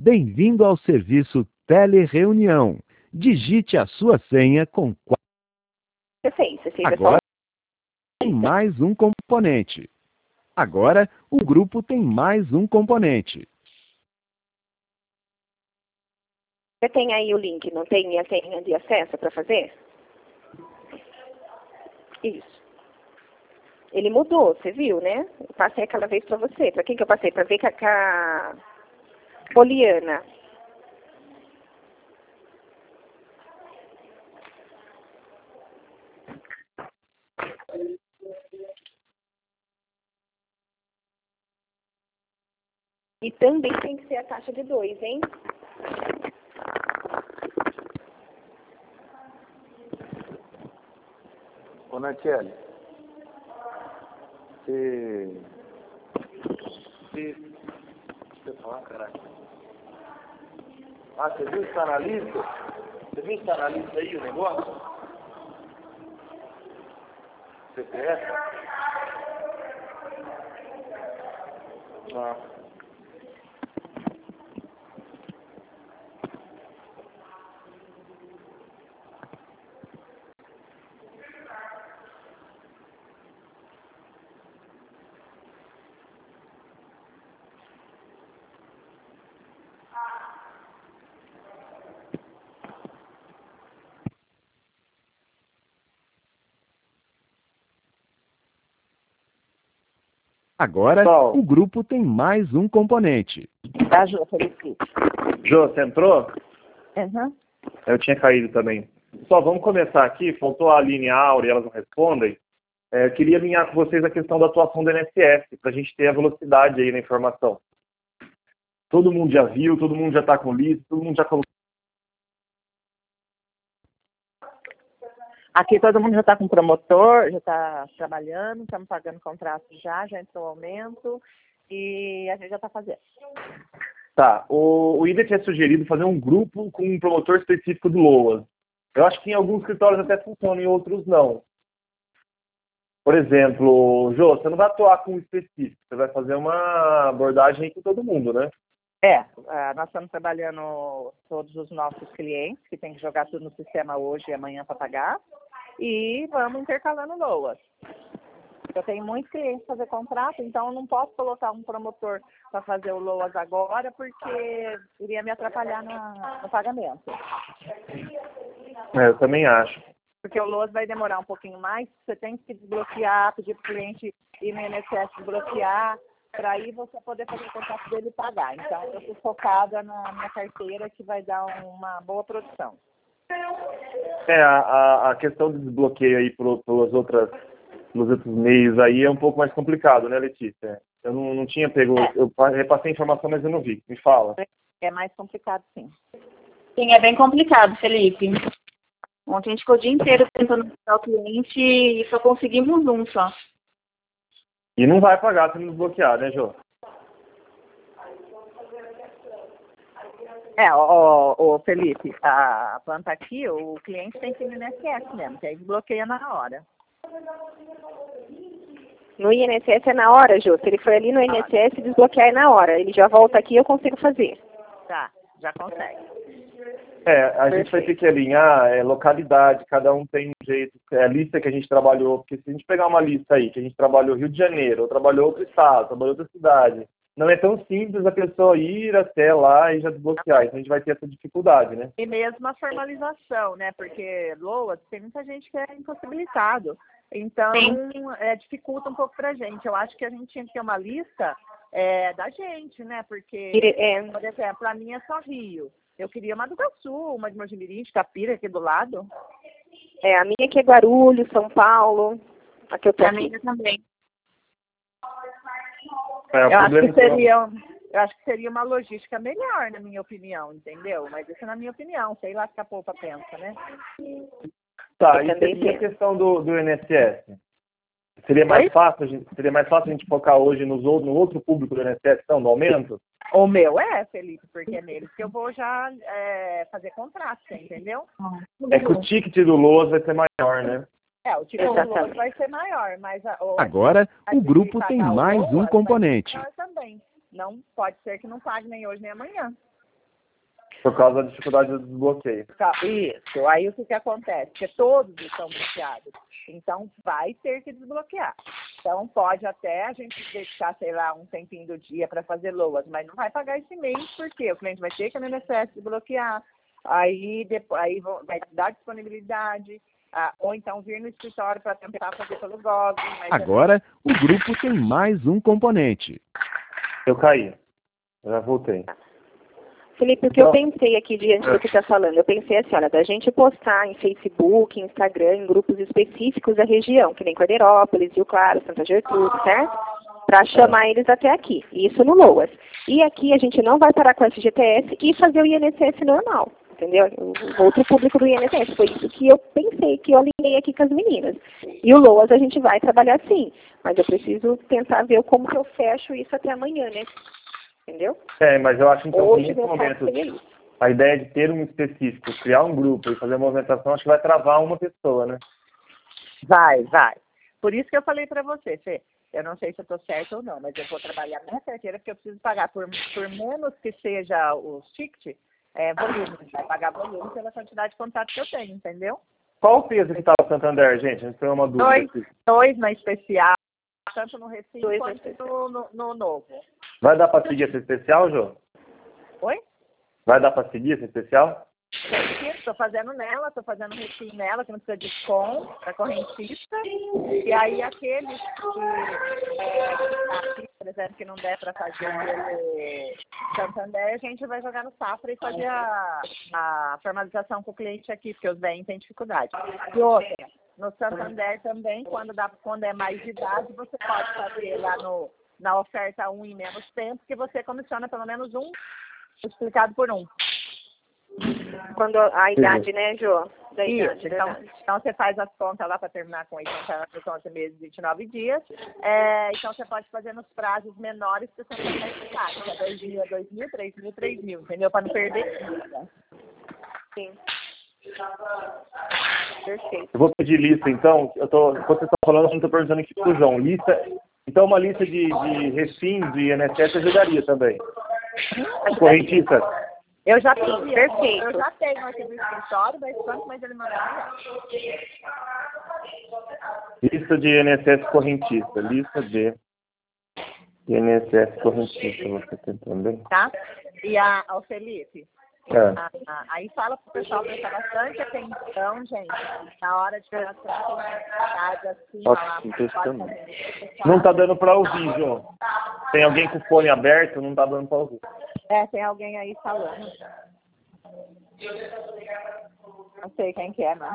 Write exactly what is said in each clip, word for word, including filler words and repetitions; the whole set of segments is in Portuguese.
Bem-vindo ao serviço Telereunião. Digite a sua senha com quatro. Você fez, você fez Agora tem mais um componente. Agora o grupo tem mais um componente. Você tem aí o link, não tem a senha de acesso para fazer? Isso. Ele mudou, você viu, né? Eu passei aquela vez para você. Para quem que eu passei? Para ver com a, com a Poliana. E também tem que ser a taxa de dois, hein? Ô, Natiele, você... Você... Deixa eu falar, caralho. Ah, você viu que tá na lista? Você viu que tá na lista aí o negócio? C P F? Ah. Agora Pessoal. o grupo tem mais um componente. Tá, Jô, Felipe? Jô, você entrou? Uhum. Eu tinha caído também. Só vamos começar aqui. Faltou a Aline e a Áurea, elas não respondem. É, eu queria alinhar com vocês a questão da atuação do I N S S, para a gente ter a velocidade aí na informação. Todo mundo já viu, todo mundo já está com lista, todo mundo já colocou. Aqui todo mundo já está com promotor, já está trabalhando, estamos pagando contrato já, já entrou o aumento e a gente já está fazendo. Tá, o, o I D tinha sugerido fazer um grupo com um promotor específico do LOAS. Eu acho que em alguns escritórios até funciona, em outros não. Por exemplo, Jô, você não vai atuar com um específico, você vai fazer uma abordagem aí com todo mundo, né? É, ah, nós estamos trabalhando todos os nossos clientes, que tem que jogar tudo no sistema hoje e amanhã para pagar, e vamos intercalando LOAS. Eu tenho muitos clientes para fazer contrato, então eu não posso colocar um promotor para fazer o LOAS agora, porque iria me atrapalhar na, no pagamento. É, eu também acho. Porque o LOAS vai demorar um pouquinho mais, você tem que desbloquear, pedir para o cliente ir no I N S S desbloquear, para aí você poder fazer o contrato dele e pagar. Então, eu estou focada na minha carteira, que vai dar uma boa produção. É, a, a questão do desbloqueio aí por, pelas outras, pelos outros meios aí é um pouco mais complicado, né, Letícia? Eu não, não tinha pego, eu repassei a informação, mas eu não vi. Me fala. É mais complicado, sim. Sim, é bem complicado, Felipe. Ontem a gente ficou o dia inteiro tentando pegar o cliente e só conseguimos um só. E não vai pagar se não desbloquear, né, Jô? É, o, o Felipe, a planta aqui, o cliente tem que ir no I N S S mesmo, que aí desbloqueia na hora. No I N S S é na hora, Jô. Se ele for ali no I N S S, desbloquear é na hora. Ele já volta aqui e eu consigo fazer. Tá, já consegue. É, a gente vai ter que alinhar é, localidade, cada um tem um jeito, é a lista que a gente trabalhou, porque se a gente pegar uma lista aí, que a gente trabalhou Rio de Janeiro, ou trabalhou outro estado, trabalhou outra cidade, não é tão simples a pessoa ir até lá e já desbloquear, então a gente vai ter essa dificuldade, né? E mesmo a formalização, né, porque LOAS tem muita gente que é impossibilitado, então é, dificulta um pouco pra gente. Eu acho que a gente tinha que ter uma lista é, da gente, né, porque, É. por exemplo, a minha é só Rio. Eu queria uma do Iguaçu, uma de Mojimirim, de Capira, aqui do lado. É, a minha aqui é Guarulhos, São Paulo. A que eu tô A aqui. minha também. É, o Eu acho problema que é que- seria, eu acho que seria uma logística melhor, na minha opinião, entendeu? Mas isso é na minha opinião, sei lá se a Poupa pensa, né? Tá, Eu e, também e a penso. questão do, do I N S S? Seria mais Oi? fácil, a gente, seria mais fácil a gente focar hoje nos, ou- no outro público do I N S S, então, no aumento? O meu é, Felipe, porque é neles que eu vou já é, fazer contrato, você entendeu? É que o ticket do LOAS vai ser maior, né? É, o tipo de Exatamente. LOAS vai ser maior, mas a, o, Agora a o de grupo tem pagar o mais LOAS um vai ser componente. maior também. Não pode ser que não pague nem hoje nem amanhã. Por causa da dificuldade do desbloqueio. Isso. Aí o que, que acontece? Porque todos estão bloqueados. Então, vai ter que desbloquear. Então, pode até a gente deixar, sei lá, um tempinho do dia para fazer loas, mas não vai pagar esse mês, porque o cliente vai ter que no I N S S desbloquear. Aí, depois, aí vai dar disponibilidade, ah, ou então vir no escritório para tentar fazer pelo Gov. Agora, o grupo tem mais um componente. Eu caí. Eu já voltei. Felipe, o que eu pensei aqui diante do que está falando, eu pensei assim, olha, da gente postar em Facebook, Instagram, em grupos específicos da região, que nem Cordeirópolis, Rio Claro, Santa Gertrude, certo? Para chamar eles até aqui, isso no LOAS. E aqui a gente não vai parar com o F G T S e fazer o I N S S normal, entendeu? O outro público do I N S S, foi isso que eu pensei, que eu alinhei aqui com as meninas. E o LOAS a gente vai trabalhar sim, mas eu preciso tentar ver como que eu fecho isso até amanhã, né? Entendeu? É, mas eu acho que então, hoje nesse momento, a ideia de ter um específico, criar um grupo e fazer a movimentação, acho que vai travar uma pessoa, né? Vai, vai. Por isso que eu falei para você, Fê, eu não sei se eu estou certa ou não, mas eu vou trabalhar minha carteira porque eu preciso pagar, por, por menos que seja o ticket, é, volume. Vai pagar volume pela quantidade de contato que eu tenho, entendeu? Qual o peso que está o Santander, gente? A gente tem uma dúvida dois, aqui. Dois na especial, tanto no Recife quanto no, no, no novo. Vai dar para seguir esse especial, Jô? Oi? Vai dar para seguir esse especial? Estou fazendo nela, estou fazendo retinho nela, que não precisa de com, para correntista. E aí aqueles que, é, aqui, por exemplo, que não der para fazer aquele Santander, a gente vai jogar no Safra e fazer a, a formalização com o cliente aqui, porque os bens têm dificuldade. E outra, no Santander também, quando, dá, quando é mais de idade, você pode fazer lá no, na oferta um em menos tempo, que você comissona pelo menos um multiplicado por um. Quando a idade, né, Jô? Da idade, então, então, você faz as contas lá para terminar com oitenta anos, onze meses e vinte e nove dias. É, então, você pode fazer nos prazos menores que você não tem necessidade. Que é dois mil, dois mil, três mil, três mil, entendeu? Para não perder nada. Sim. Perfeito. Eu vou pedir lista, então. Eu tô, enquanto vocês estão falando, eu estou perguntando aqui para o João. Lista, então, uma lista de, de refins de I N S S ajudaria também. Correntista. Eu já tenho, perfeito. Eu já tenho aqui no escritório, mas quanto mais ele mandar, Lista de I N S S correntista. Lista de I N S S correntista. Você tem também? Tá? E a, ao Felipe, é. a, a, aí fala pro pessoal prestar bastante atenção, gente. Na hora de fazer a assim, ó, não tá dando para ouvir, João. Tem alguém com o fone aberto, não tá dando para ouvir. É, tem alguém aí falando. Não sei quem que é, não.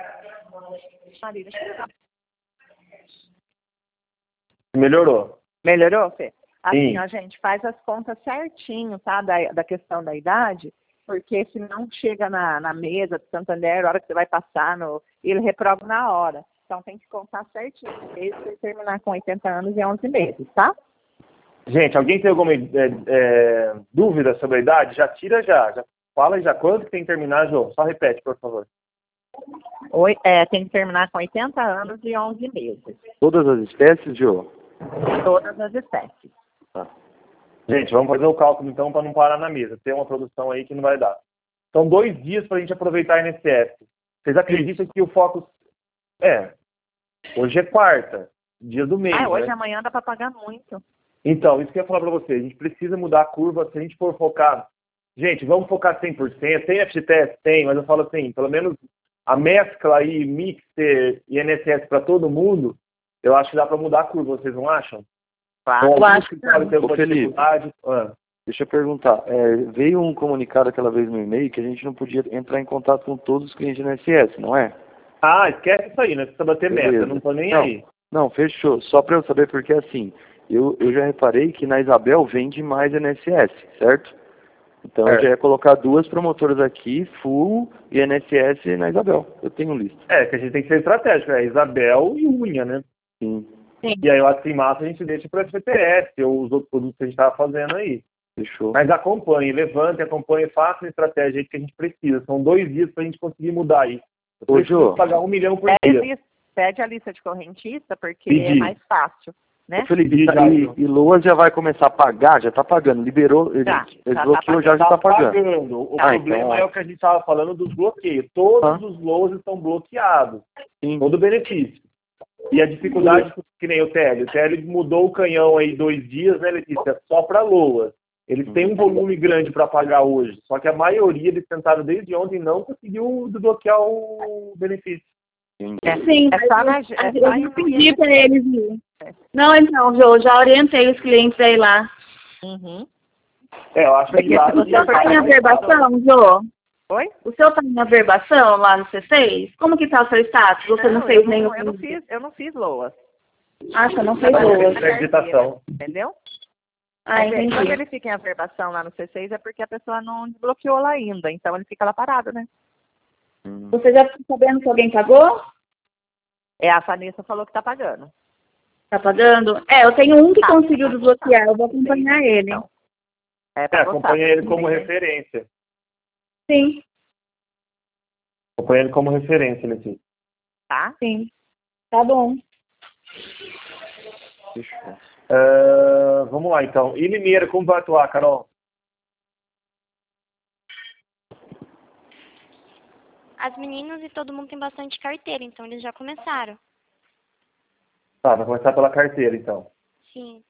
Melhorou. Melhorou, Fê? Assim, Sim. a gente faz as contas certinho, tá? Da, da questão da idade, porque se não chega na, na mesa do Santander, a hora que você vai passar, no, ele reprova na hora. Então tem que contar certinho. Desde você terminar com oitenta anos e onze meses, tá? Gente, alguém tem alguma é, é, dúvida sobre a idade? Já tira já. já fala já quando que tem que terminar, João. Só repete, por favor. Oi, é, tem que terminar com oitenta anos e onze meses. Todas as espécies, João? Todas as espécies. Tá. Gente, vamos fazer o cálculo então para não parar na mesa. Tem uma produção aí que não vai dar. São dois dias para a gente aproveitar a I N S S. Vocês acreditam que o foco... É, hoje é quarta, dia do mês, Ah, hoje né? amanhã dá para pagar muito. Então, isso que eu ia falar para vocês. A gente precisa mudar a curva. Se a gente for focar... Gente, vamos focar cem por cento. Tem F G T S? Tem, mas eu falo assim, pelo menos a mescla aí, mixer e I N S S para todo mundo, eu acho que dá para mudar a curva. Vocês não acham? Claro, eu acho que ter Ô, Felipe, ah. deixa eu perguntar. É, veio um comunicado aquela vez no e-mail que a gente não podia entrar em contato com todos os clientes de I N S S, não é? Ah, esquece isso aí, né? Precisa bater Beleza. meta, eu não tô nem não, aí. Não, fechou. Só para eu saber, porque assim, eu, eu já reparei que na Isabel vende mais I N S S, certo? Então é. eu já ia colocar duas promotoras aqui, full e I N S S na Isabel. Eu tenho lista. É, que a gente tem que ser estratégico, é Isabel e Unha, né? Sim. Sim. E aí o Assim Massa a gente deixa para o F P S, ou os outros produtos que a gente estava fazendo aí. Fechou. Mas acompanhe, levante, acompanhe, faça a estratégia que a gente precisa. São dois dias para a gente conseguir mudar isso. Eu preciso pagar um milhão por pede dia. Lista, pede a lista de correntista, porque Pedi. é mais fácil. né? Felipe, e, e Loas já vai começar a pagar? Já está pagando, liberou, ele, Já, ele já bloqueou, tá já está pagando. pagando. O Ah, problema então, é o que a gente estava falando dos bloqueios. Todos Ah. os loas estão bloqueados. Sim. Todo benefício. E a dificuldade, que nem o Télio. O Télio mudou o canhão aí dois dias, né, Letícia? Só para loas. Eles têm um volume grande para pagar hoje. Só que a maioria, eles tentaram desde ontem e não conseguiu desbloquear o benefício. É, Sim, é só na, é eu só já pedi para eles ir. É. Não, então, Jô, já orientei os clientes a ir lá. Uhum. É, eu acho que Porque lá... o seu tá em averbação, Jô? Oi? O seu tá em averbação lá no C seis? Como que tá o seu status? Você não, Não, fez eu não, nenhum... eu não fiz, eu não fiz loas, Ah, você não fez Mas boas. é acreditação. entendeu? Ah, Mas, é, quando entendi. ele fica em averbação lá no C seis é porque a pessoa não desbloqueou lá ainda, então ele fica lá parado, né? Você já ficou sabendo que alguém pagou? É, a Vanessa falou que tá pagando. Tá pagando? É, eu tenho um que Tá. conseguiu desbloquear, eu vou acompanhar ele. Então, é É, pra gostar. acompanha ele como Sim. referência. Sim, Acompanha ele como referência, Letícia. Tá? sim. Tá bom. Fechou. Uh, vamos lá, então. E Limeira, como vai atuar, Carol? As meninas e todo mundo tem bastante carteira, então eles já começaram. Tá, vai começar pela carteira, então. Sim.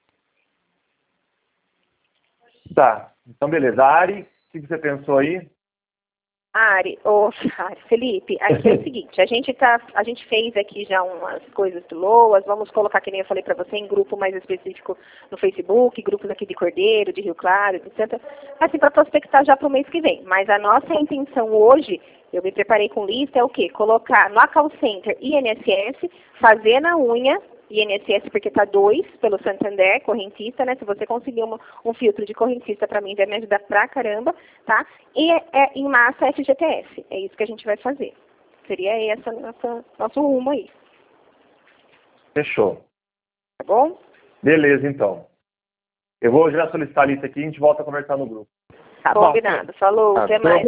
Tá, então beleza. Ari, o que você pensou aí? Ari, ô, Ari, Felipe, aqui é o seguinte, a gente, tá, a gente fez aqui já umas coisas do Loas, vamos colocar, que nem eu falei para você, em grupo mais específico no Facebook, grupos aqui de Cordeiro, de Rio Claro, etcétera. Assim, para prospectar já para o mês que vem. Mas a nossa intenção hoje, eu me preparei com lista, é o quê? Colocar no Call Center I N S S, fazer na unha, I N S S porque está dois pelo Santander, correntista, né? Se você conseguir uma, um filtro de correntista para mim, vai me ajudar pra caramba, tá? E é, é em massa F G T S. É isso que a gente vai fazer. Seria esse nossa, nosso rumo aí. Fechou. Tá bom? Beleza, então. Eu vou já solicitar a lista aqui e a gente volta a conversar no grupo. Tá Bom, combinado. Falou, tá, até tô- mais.